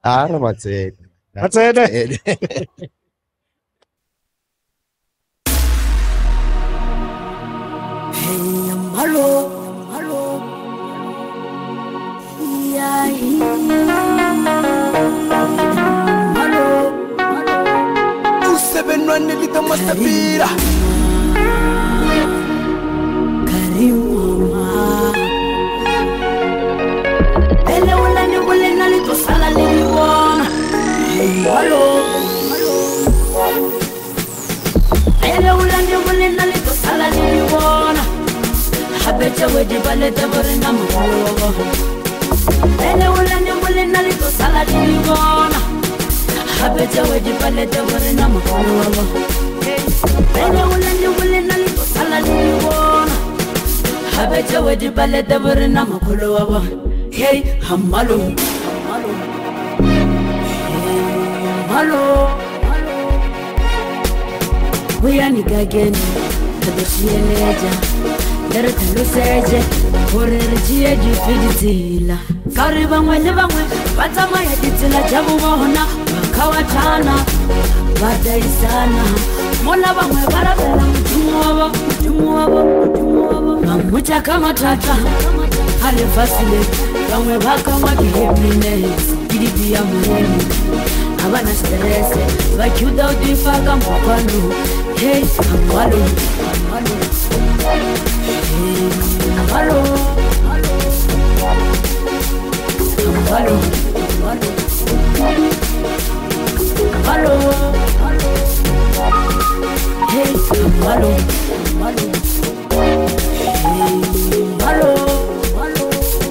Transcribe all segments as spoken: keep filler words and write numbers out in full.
Ah, no matsene. Matsene. Hey, malo, malo. Yeah, malo, malo. Usebenwane litamasabira. Karimu ele wala ni wala na lito sala liwana. Hey, malo, malo. Ele wala ni wala na lito sala liwana. Habecha wedi baleta borina mukolo. Ele wala ni wala na lito sala liwana. Habecha wedi baleta borina mukolo. Ele wala ni wala na lito sala liwana. Habecha wedi baleta borina mukolo. Hey, hamalo, hamalo, hamalo, hamalo. We are again. Kadoshieleja, dere kaluseje, orerejie jifiditila. Kariba mwene bamwe, batama ya ditila jabu wahona, wakawachana, badai sana. Mona bamwe barabela mtumu wabo, mtumu wabo, mtumu wabo. Mamucha kama tata, hali fasile, bamwe baka mwakihepinesi, kidibia mwene. Abana stresse, bakyuda udifaka mwakwano. Hey, amalo, amalo. Hey, amalo, amalo. Amalo, amalo. Amalo, amalo. Hey, amalo, amalo. Hey, amalo, amalo.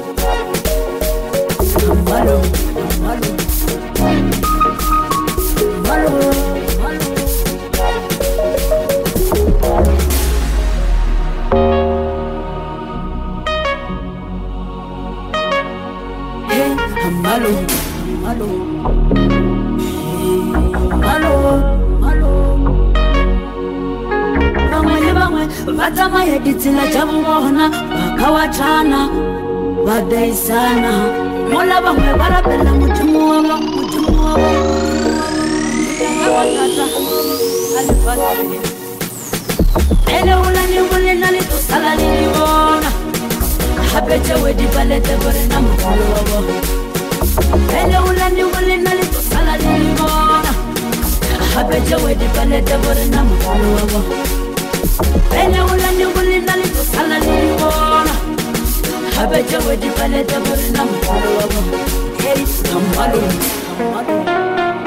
Amalo, amalo. Malo, malo. Hey, malo, malo. Hey, malo, malo. Bamwe bamwe batama yeditila jabu wahona, wakawachana, badai sana. Mola bamwe barabela mutumu wabo, mutumu wabo. Ele wala ni wala na lito sala liwana. Habecha wedi balete borina mukolo wabo. Ele wala ni wala na lito sala liwana. Habecha wedi balete borina mukolo wabo. Ele wala ni wala na lito sala liwana. Habecha wedi balete borina mukolo wabo. Hey, amalo, amalo.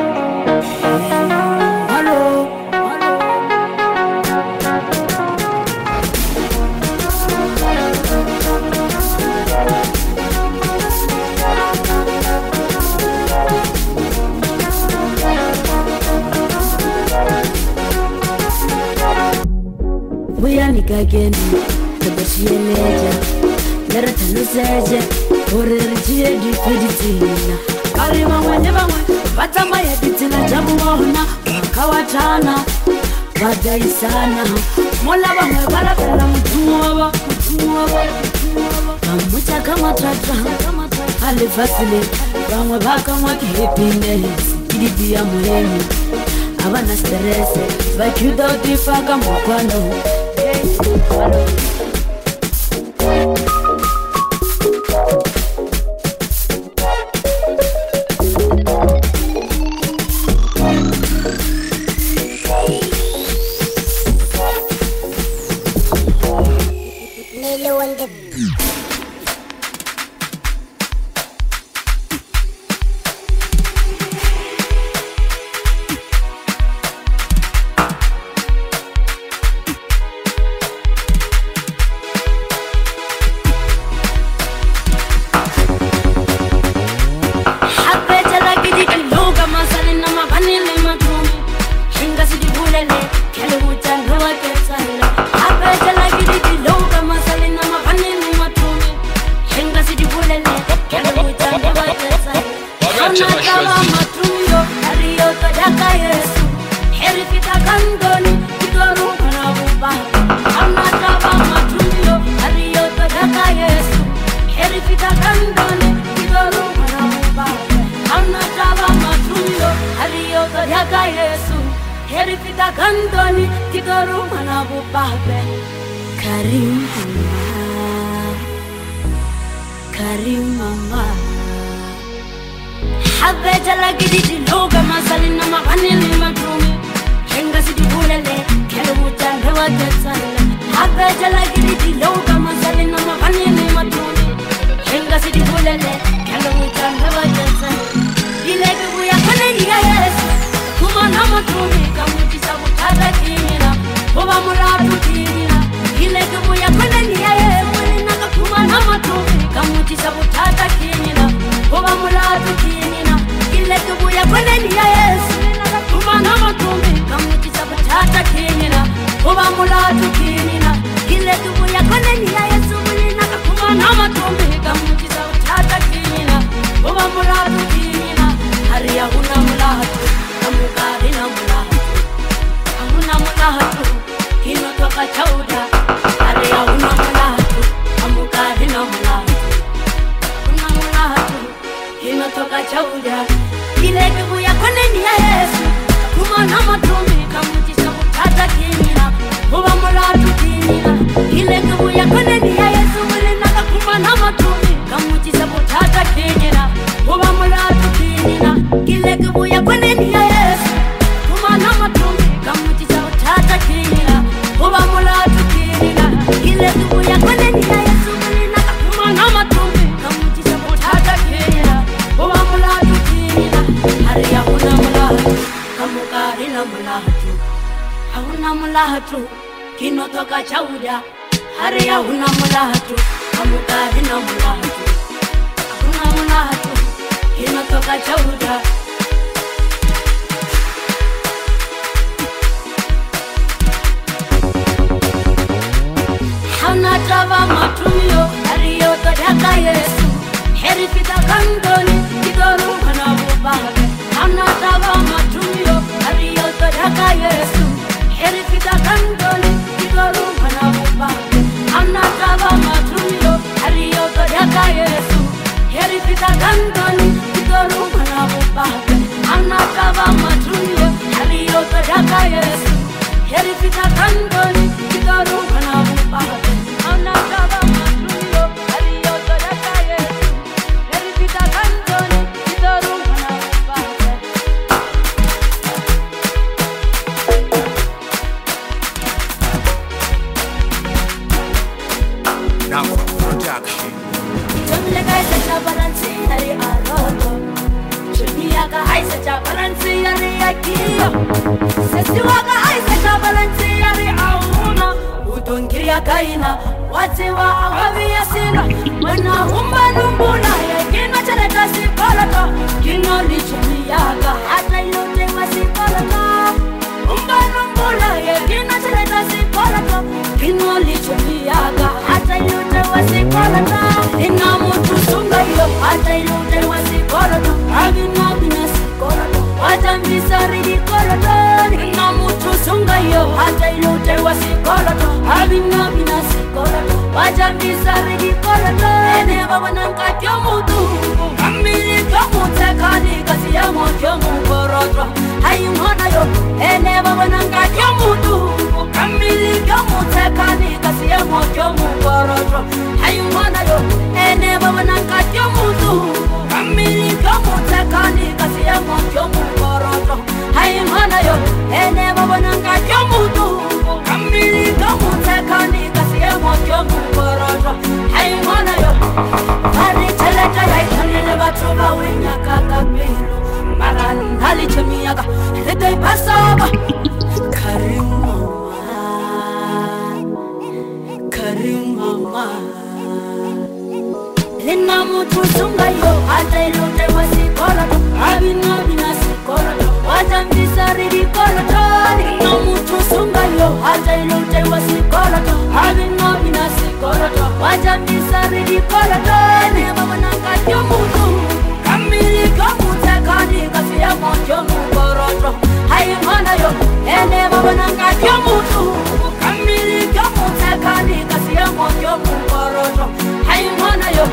We are again. Kadoshieleja, dere kaluseje, orerejie jifiditila. Kariba mwene bamwe, batama yeditila jabu wahona, wakawachana, badai sana. Mola bamwe barabela mtumu wabo, mtumu wabo, mtumu wabo. Bamucha kama tata, hali fasile, bamwe baka mwakihepinesi, kidibia mwene. Abana stresse, bakyuda udifaka mwakwano. Hey, malo. Milo on the I'm not Kidoru manabu babe Karim mama Karim mama Habbe jala gidi di loga masalina maganili madrumi Henga si di bulele kelu mutande wa getsala Habbe jala gidi di loga masalina maganili madrumi Henga si di bulele kelu mutande wa getsala Ile kuya kane ya Yesu kuma na madrumi kamuti sabu tada kinina Boba mulatu kinina Ile kuya kane ya Yesu na kuma na madrumi kamuti sabu tada kinina Boba mulatu kinina Ile kuya kane ya Yesu na kuma na madrumi kamuti sabu tada kinina Boba mulatu kinina Ile kuya kane ya Yesu na kuma na madrumi kamuti sabu tada kinina Boba mulatu kinina Hariya huna mulatu Amukari na mulatu Amuna mulatu Kino toka chauda Hariya huna mulatu Amukari na mulatu Huna mulatu Kino toka chauda Ile kibu ya kone ni ya Yesu Kuma na matumi Kamutisha kutata kinina Huwa mulatu kinina Ile kibu ya kone ni ya Yesu Mwile naka kuma na matumi Kamutisha kutata kinina Huwa mulatu kinina Ile kibu ya kone ni ya Yesu Kuma na matumi Kamutisha kutata kinina Huwa mulatu kinina Ile kibu ya kone ni ya Yesu Mwile naka kuma na matumi Kamutisha kutata kinina Huwa mulatu kinina Hariya huna mulatu Kamukari na mulatu Hauna mulatu Kino toka chauda Hariya huna mulatu Kamukari na mulatu Hauna mulatu Kino toka chauda Hauna tava matumio Hariyo todaka Yesu Heri fita kandoni Kidoru manabu babe Hauna tava matumio Hariyo todaka Yesu Heri fita kandoni Kidoru manabu babe Hauna tava matumio Hariyo todaka Yesu Heri fita kandoni Kidoru manabu babe Hauna tava matumio Hariyo todaka Yesu Heri fita kandoni Kidoru manabu babe Hauna tava matumio Hariyo todaka Yesu Heri fita kandoni Kidoru manabu babe Now production. Jamile kaisa cha balansi hari aroto Chumia ka haisa cha balansi hari akiyo Sesi waka haisa cha balansi hari auna Utongiria kaina Wati wa awavi ya sina Wana humba numbula ya kino chaleta sipalata Kino lichumiaga hata yote wa sipalata Humba numbula ya kino chaleta sipalata Kino lichumiaga hata yote wa sipalata Ina mutu sunga yo hata yote wa sipalata Agina bina sipalata Watambisa ridi kolata Ina mutu sunga yo hata yote wa sipalata Agina bina sipalata Watambisa ridi kolata Ene baba nanka kyo mutu Kamili kyo mutekani kasi ya mo kyo mukorotra Hayi mwana yo Ene baba nanka kyo mutu Kamili kyo mutekani kasi ya mo kyo mukorotra Hayi mwana yo Ene baba nanka kyo mutu Kamili kyo mutekani kasi ya mo kyo mukorotra Hayi mwana yo Ene baba nanka kyo mutu Kamili kyo mutekani kasi ya mo kyo mukorotra Hayi mwana yo Mari cheleta ya itanile batuba wenya kakapilo Marani hali chemiaga Lete pasaba Karim mama Karim mama Lina mutu sunga yo Hata ilote wasikolata Abina bina sikolata Watambisa ridi kolata Lina mutu sunga yo Hata ilote wasikolata Abina bina sikolata Watambisa ridi kolata Ene baba nanka kyo mutu Kamili kyo mutekani Kasi ya mo kyo mukoroto Hayi mwana yo Ene baba nanka kyo mutu Kamili kyo mutekani Kasi ya mo kyo mukoroto Hayi mwana yo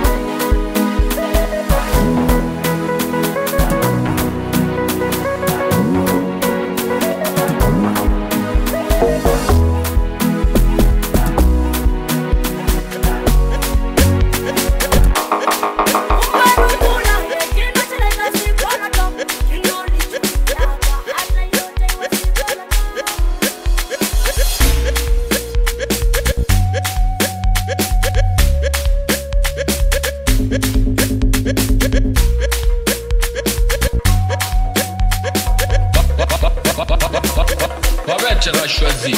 sera choisi.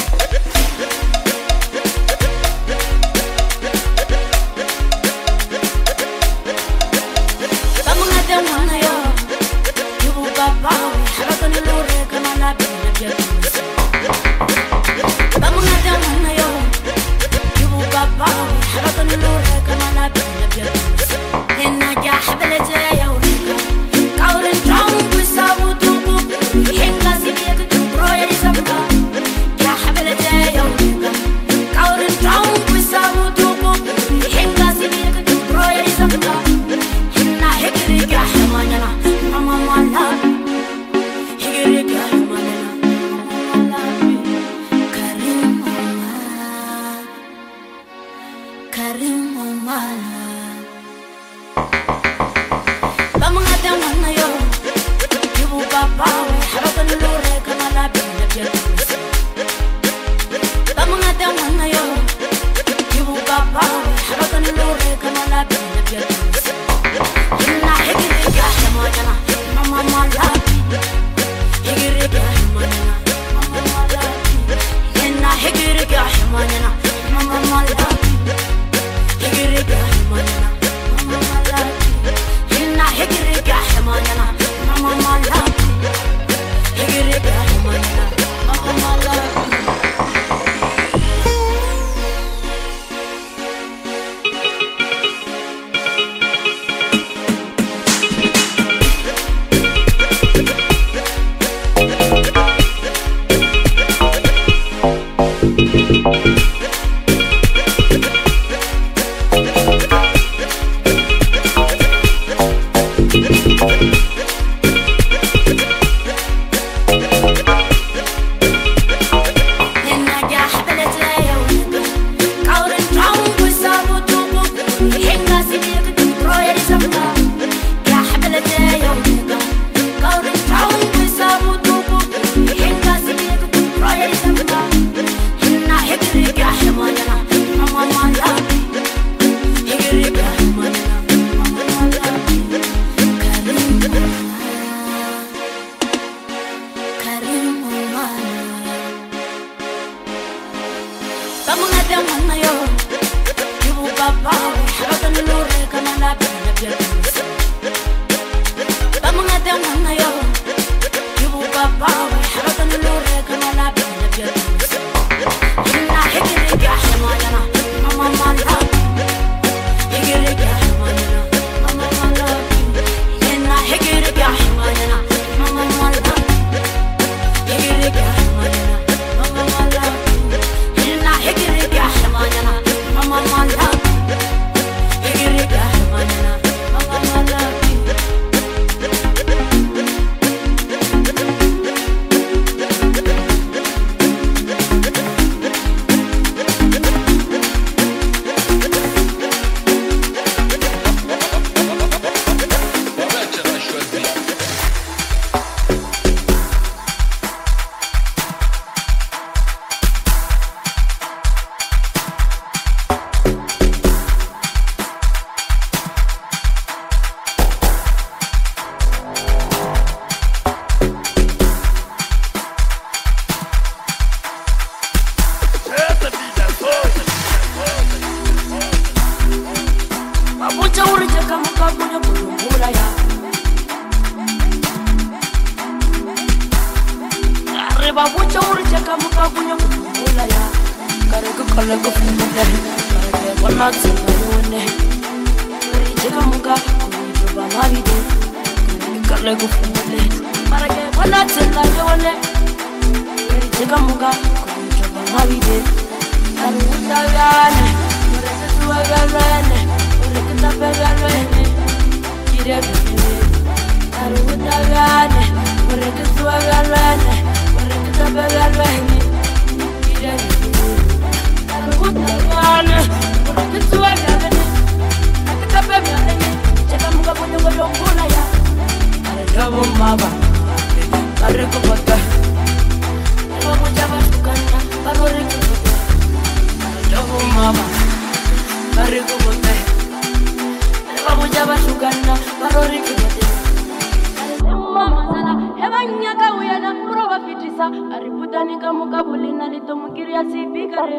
Mama sana, hewa nyaka uyana, kurova fitisa ariputanika mukabulina litomukiria sipikare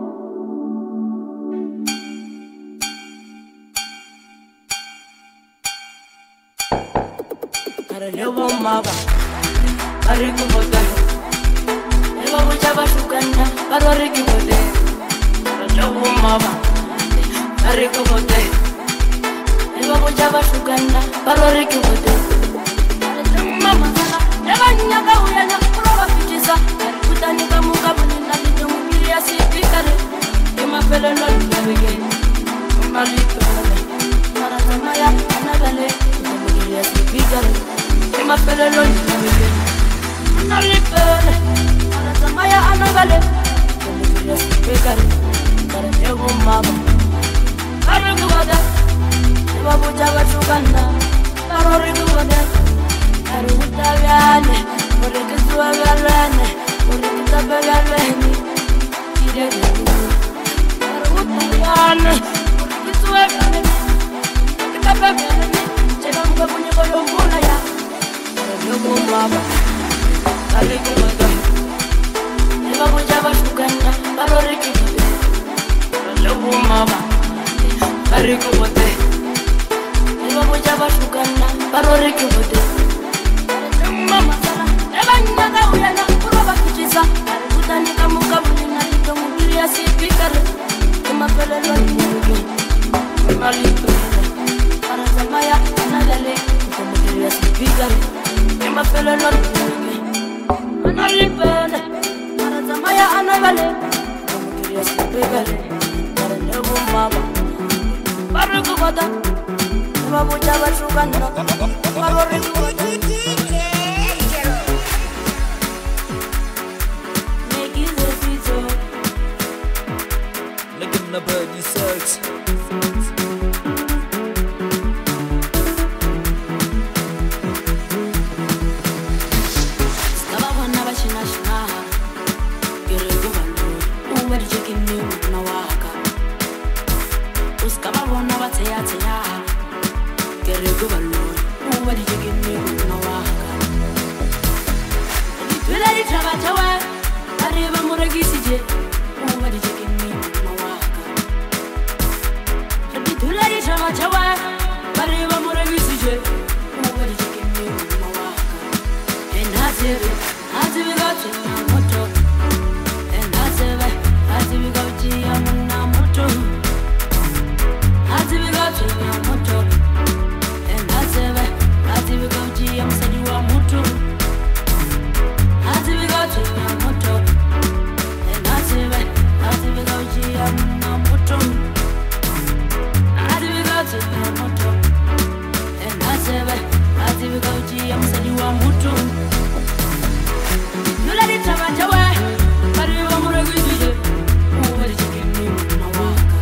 Levo maba, bariku bote. Levo buchaba shukanda, baroriki bote. Levo maba, bariku bote. Levo buchaba shukanda, baroriki bote. Mama sana, levo nyaka uyana kurova fitisa. Kutani kamuka bulinda litomukiria sipikare. Ema pele no yabege, malito pele. Mara samaya anagale, litomukiria sipikare. Ma pele lo ni na le pele ara samaya anagale ni kiriya sipekare kare ego mama kare kuwada eba buja bachukana kare kuwada kare utavyane kare kizwa galane kare kitabegalene kire kare utavyane kare kizwa galane kitabegalene chema mga bunye koyo mbona ya Levo maba, bariku bote. Levo buchaba shukanda, baroriki bote. Levo maba, bariku bote. Levo buchaba shukanda, baroriki bote. Mama sana, levo nyaka uyana kurova fitisa. Arikutanika mukabulina litomukiria sipikare. Ema pele lo nyuge, ema lipele. Ara samaya anagale, litomukiria sipikare. Ema pele no nyuge, ana lipele. Ara samaya anagale, litomukiria sipikare. Ara levo maba, bariku bote. Ema buchaba shukanda, baroriki bote. The birdie sucks. Skaba wana bashina shina Gerego bandu Uwe di cheki ni na waka Uskaba wana bateya teya Gerego bandu Uwe di cheki ni na waka Twila di traba chawa Arriba muragisi je Uwe di cheki ni na waka Twila di traba chawa Arriba muragisi je Uwe di cheki ni na waka Hazebe, hazebe gauchi ya moto. And hazebe, hazebe gauchi ya muna moto. Hazebe gauchi ya moto. And hazebe, hazebe gauchi ya msadi wa moto. Hazebe gauchi ya moto. And hazebe, hazebe gauchi ya muna moto. Hazebe gauchi ya moto. And hazebe, hazebe gauchi ya msadi wa moto. Nula di chama chawa, bariwa muragije, uwe di chikini na waka.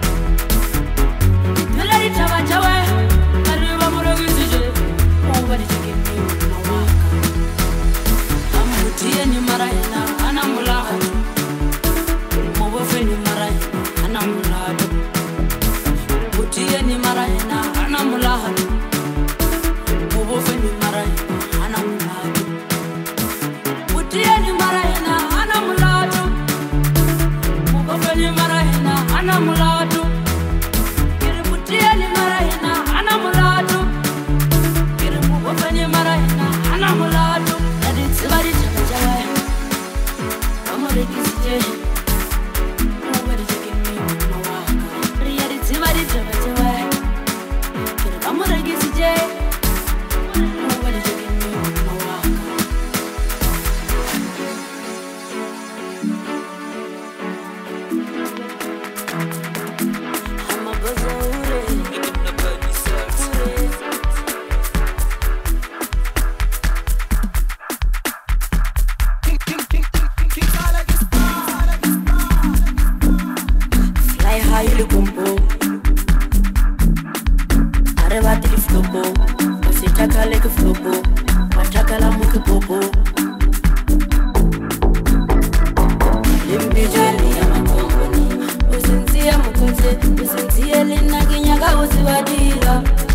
Nula di chama chawa, bariwa muragije, uwe di chikini na waka. Amutie ni marayena, ana mulahadu. Mubofe ni marayena, ana mulahadu. Mutie ni marayena, ana mulahadu. Mubofe ni marayena, ana mulahadu. Tieni marahena ana mulatu Mugofeni marahena ana mulatu Kiribu tieni marahena ana mulatu Kiribu gofeni marahena ana mulatu Nadi tsibari chaka chawa Amore kisije Uwari chakini na waka Riyari tsibari chaka chawa Kiribu amore kisije Uwari chakini na waka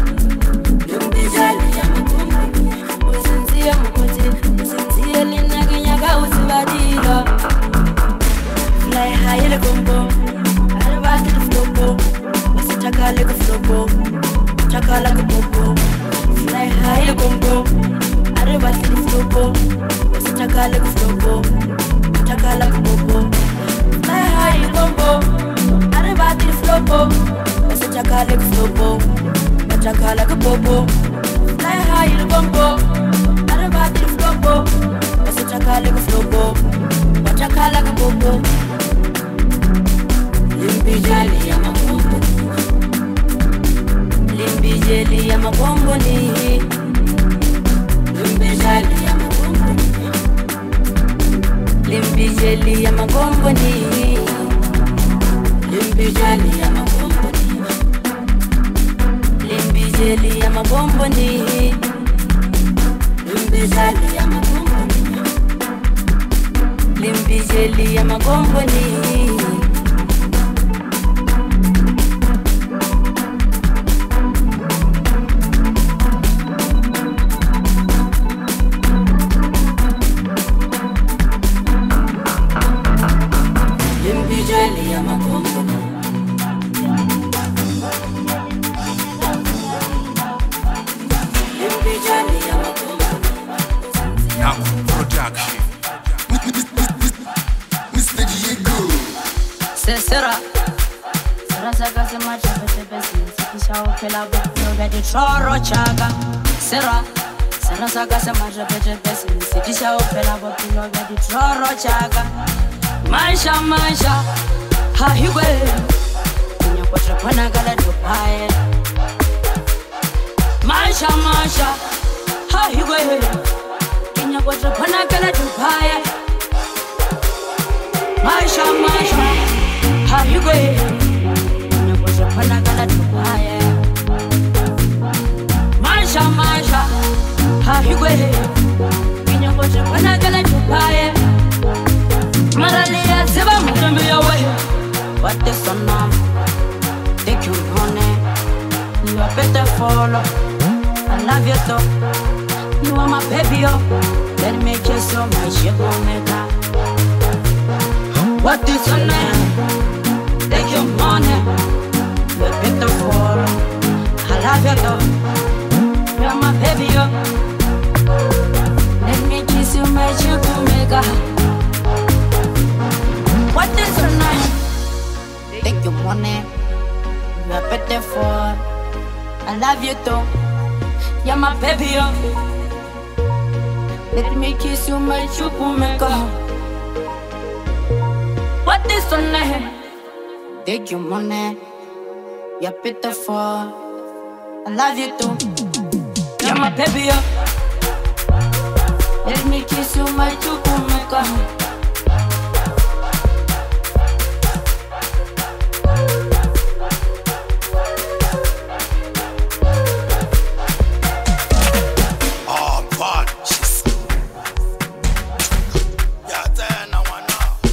Usinzie mkote, usinzie lina magomboni limbijeli ya magomboni limbijeli ya magomboni limbijeli ya magomboni limbijeli ya magomboni Choro chaga Sera Sera saga se maja peche pesi Sitisha opela bopilo gadi choro chaga Maisha maisha Ha hiwe Kunya kotra pana gala dupaye Maisha maisha Ha hiwe Kunya kotra pana gala dupaye Maisha maisha Ha hiwe Kunya kotra pana gala dupaye Masha Masha, ha higwe, kinyokote wana gala tupaye. Maralia seba mutombi yawe. What the son of? Take your money, you are better follow. I love you so, you are my baby oh. Let me kiss you, my sugar maker. What the son of? Take your money, you are better follow. I love you so. You're my baby, oh. Let me kiss you, my sugar maker. What is your name? Take your money. You're better for. I love you too. You're my baby, oh. Let me kiss you, my sugar maker. What is your name? Take your money. You're better for. I love you too. You're my baby, oh. Let me kiss you, my chukumeka. Oh, God. Yeah, then I wanna.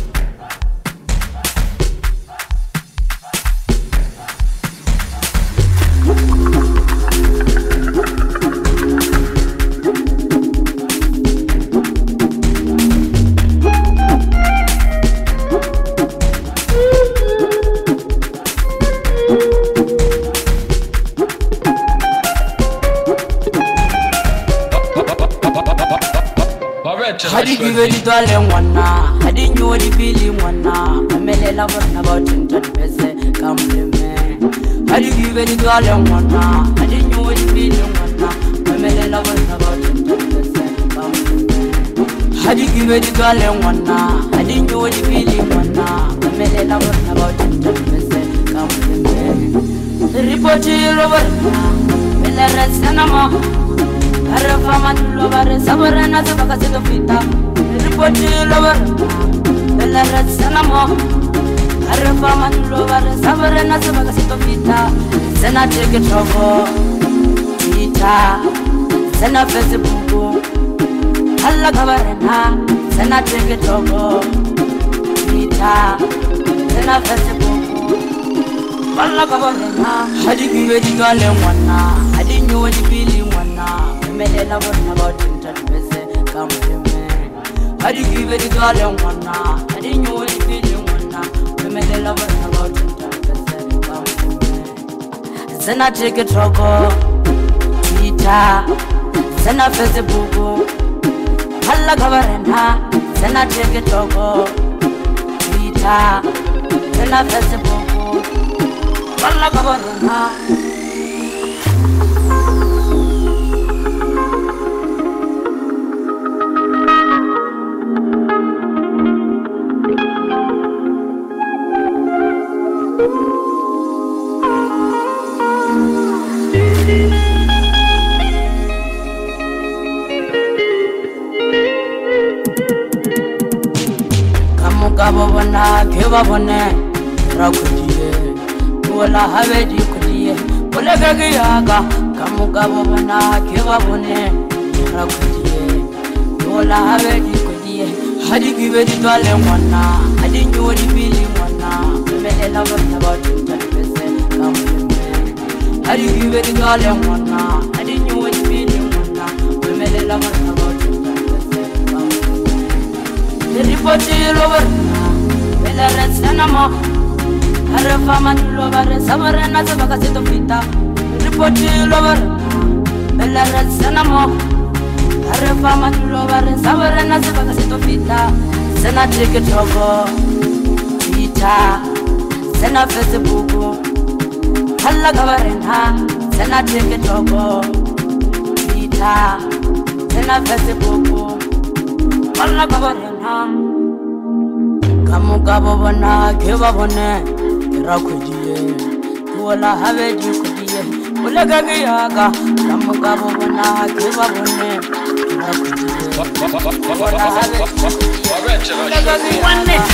Hadi give it all in one now. Hadi know the feeling one now. I'm a lover about twenty percent. Come to me. Hadi give it all in one now. Hadi know the feeling one now. I'm a lover about twenty percent. Come to me. Hadi give it all in one now. Hadi know the feeling one now. I'm a lover about twenty percent. Come to me. Report you over. Will I rest no more? Arfa matlo bare sabara na sabaka se fita ripoti lover bella ratsana mo Arfa matlo bare sabara na sabaka se fita sena take trouble Twitter sena Facebook alla kabarena sena take trouble Twitter sena Facebook alla kabarena hadi giwe dikale mwana hadi nyuwa dipili mwana Melela one about twenty percent. Come to me. How do you give it all in one now? I didn't know what you feel in one now. Melela one about twenty percent. Come to me. Sena take a trouble. Twitter. Sena Facebook. Alla kabarena. Sena take a trouble. Twitter. Sena Facebook. Alla kabarena. Kamugabo bona keba bone rakudiye Wala habedi kudiye Wala gagiyaga Kamugabo bona keba bone rakudiye Wala habedi kudiye Hadi gibedi dwale mwana Hadi nyori bili mwana Melela wana batu talipese kamuleme Hadi gibedi dwale mwana Hadi nyori bili mwana Melela wana batu talipese kamuleme Ripoti loverna Bela resena mo Harafa manlo bare samarena sabaka sito fita Ripoti loverna Bela resena mo Harafa manlo bare samarena sabaka sito fita Sena TikTok Twitter Sena Facebook Halla gabarena Sena TikTok Twitter Sena Facebook Halla gabarena Kamugabo bona keba bone rakudiye Wala habedi kudiye Wala gagiyaga Kamugabo bona keba bone rakudiye Wala habedi kudiye Wala gagiyaga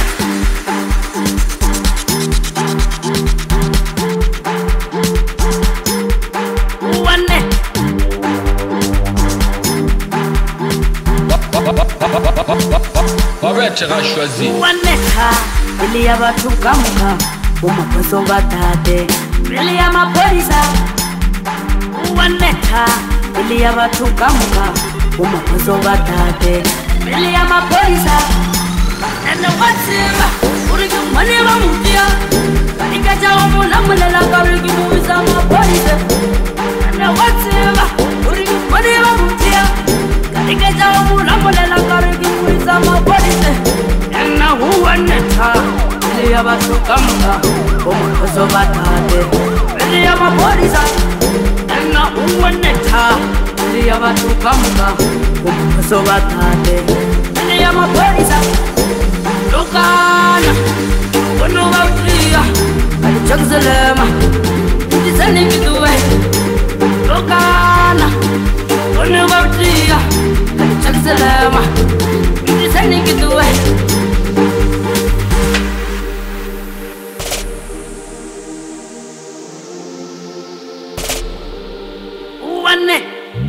Babetera choisi Waneka ili ya watu kamuka umakoso batate ili ya mapolisa Waneka ili ya watu kamuka umakoso batate ili ya mapolisa Nenda watsiba urigi mwane wa mutia Kanika jao muna mulela karigi muwisa mapolisa Nenda watsiba urigi mwane wa mutia Kanika jao muna mulela karigi muwisa mapolisa Nena huwa neta ili ya watu kamuka umakoso batate ili ya mapolisa Nena huwa neta ili ya watu kamuka umakoso batate ili ya mapolisa Lokana Wano wautia Kali chakzelema Ndisani kiduwe Lokana Wano wautia Kali chakzelema Ndisani kiduwe Wane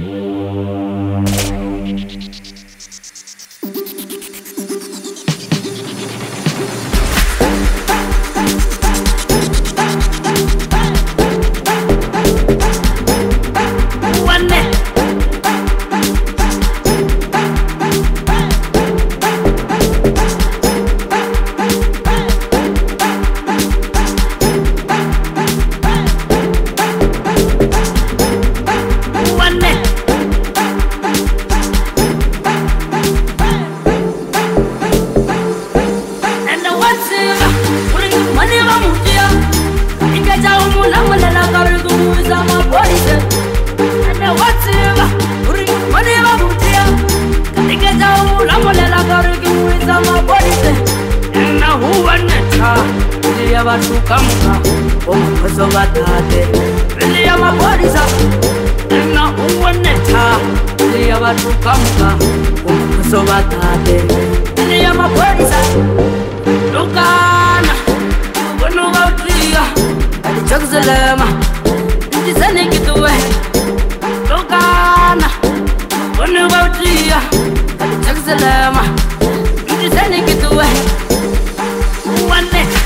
Kamuka, umakoso batate ili ya mapolisa Nena uwa neta ili ya watu kamuka umakoso batate ili ya mapolisa Lokana Wano wautia Kali chakzelema Ndisani kiduwe Lokana Wano wautia Kali chakzelema Ndisani kiduwe Uwa neta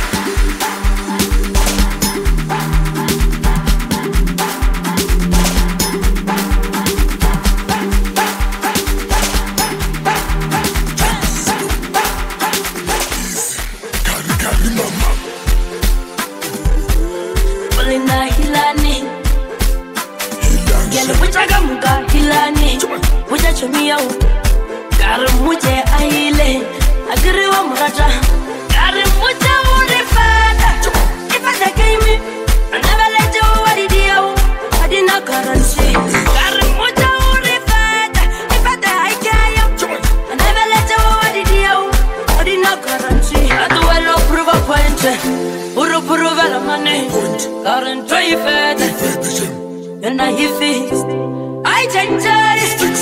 Karimuje aile agriwa murata Karimuje urifada Ifada kaimi Never let you what it is Adina currency Karimuje urifada Ifada haikaya Never let you what it is Adina currency Atuwelo prova point Uru prova la money Karin toy fed Yena he fixed I change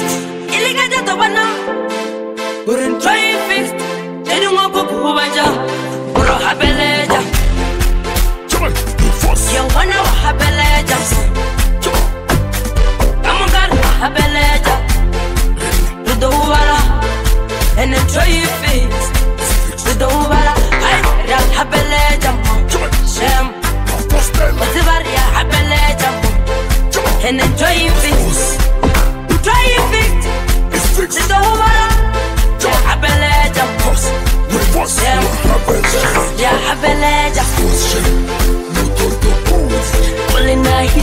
Iliga jato wana Urin try fixed Edi mwako kuhubaja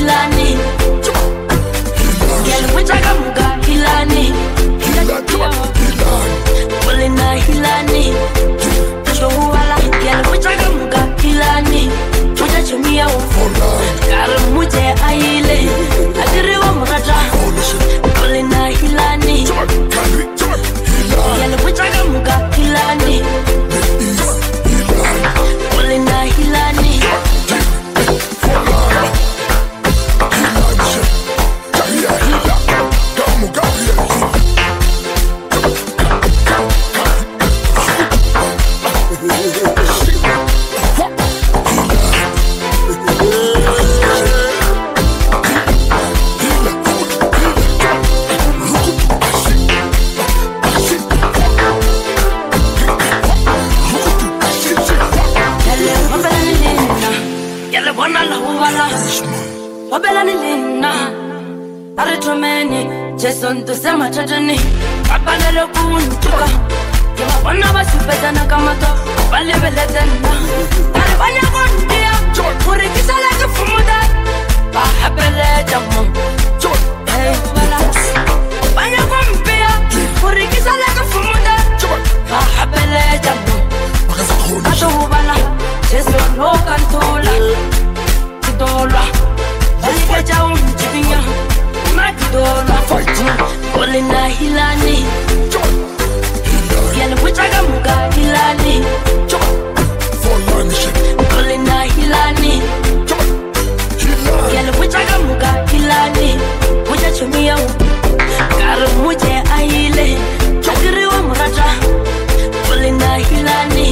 hilani Yel muchaga muga hilani Bolina hilani Chowala yel muchaga muga hilani Mucha chumia ufola Kar muje aile Adiriwa murata Bolina hilani Yel muchaga muga hilani Bolina hilani Jason to sema chajani Kapana lo kuntuka Yema wana basupeta na kamato Bale bele tena Kare banya kondia Kuri kisala kufumuda Bahabele jamu Hey wala Banya kumpia Kuri kisala kufumuda Bahabele jamu Ato wala Jason no kantola Kidola Bale jamu jibinya Makidola Bolina hilani Yel muchaga muga hilani Bolina hilani Yel muchaga muga hilani Mucha chumia Kar muje aile Chagiriwa murata Bolina hilani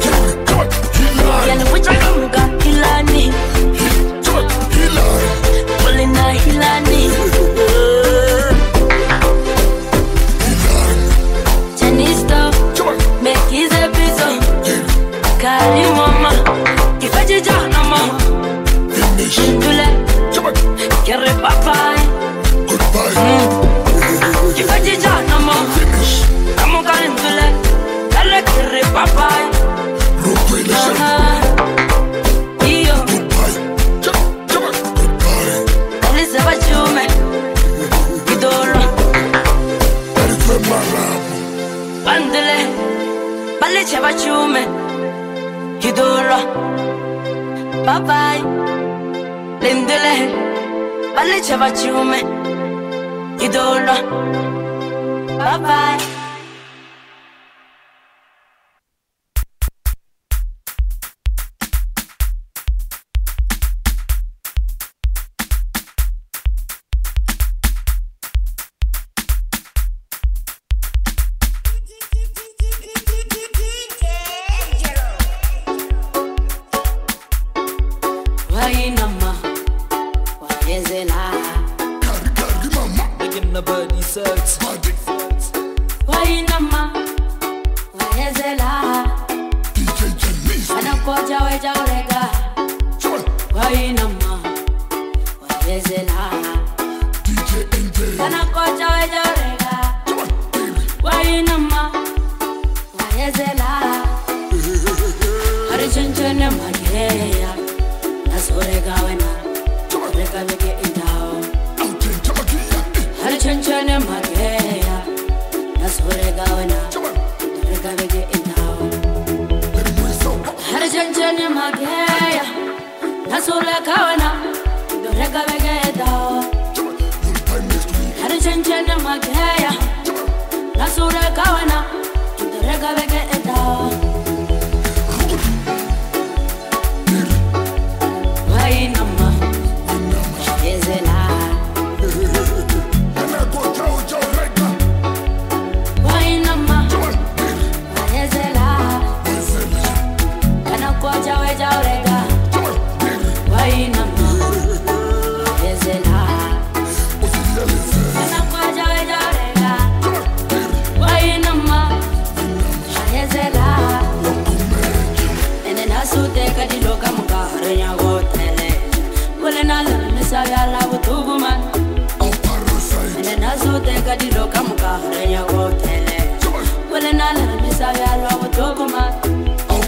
Yel muchaga muga hilani Bolina hilani Janisto, make his episode Kali mama, kifaji jana mama Ndule, kere papai Kifaji jana mama Kamu kari ndule, kale kere papai Iyo Alisa bachume Kidolo Bandele Bale cheba chume Kidolo Bye bye Lindele Bale cheba chume Kidolo Bye bye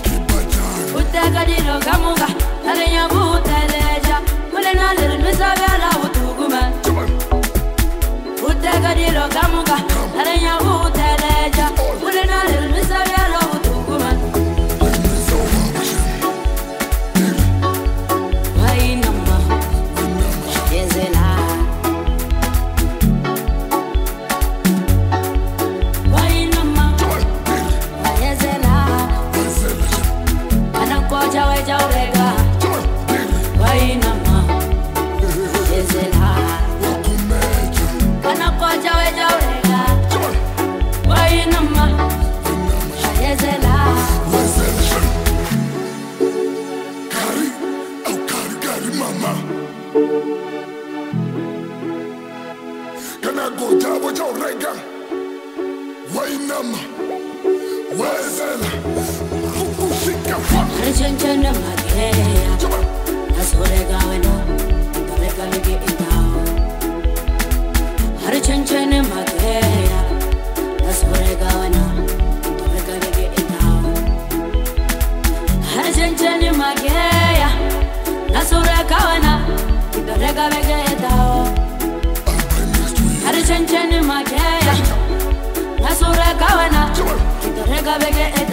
Uteka dilo kamuga, nalenya buteleja, kule nalele misabya Wainama, Wazela, Ukushika Fat. Arichenchene Magea, Nasorega Weno, Toreka Ligi Itao. Arichenchene Magea, Nasorega Weno, Toreka Ligi Itao. Arichenchene Magea, Nasorega Weno, Toreka Ligi Itao. Arichenchene Magea, Nasorega Weno, Toreka Ligi Itao.